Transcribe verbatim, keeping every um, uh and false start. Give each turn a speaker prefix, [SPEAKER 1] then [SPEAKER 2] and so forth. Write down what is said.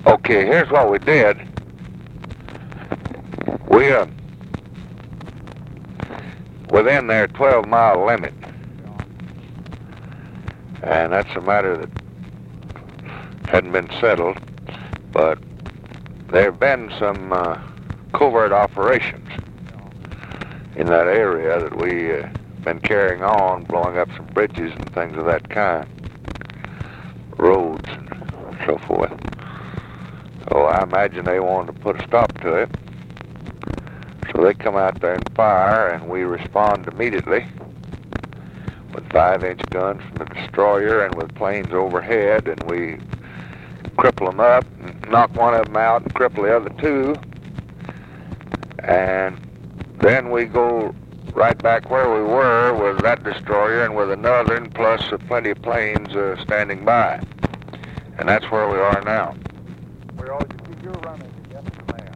[SPEAKER 1] Okay, here's what we did. We, uh, within their twelve mile limit, and that's a matter that hadn't been settled, but there have been some uh, covert operations in that area that we uh, been carrying on, blowing up some bridges and things of that kind, roads and so forth. So I imagine they wanted to put a stop to it. So they come out there and fire, and we respond immediately with five-inch guns from the destroyer and with planes overhead, and we cripple them up, and knock one of them out and cripple the other two, and then we go right back where we were with that destroyer and with another, and plus uh, plenty of planes uh, standing by. And that's where we are now.
[SPEAKER 2] Where all you, you're running, yeah?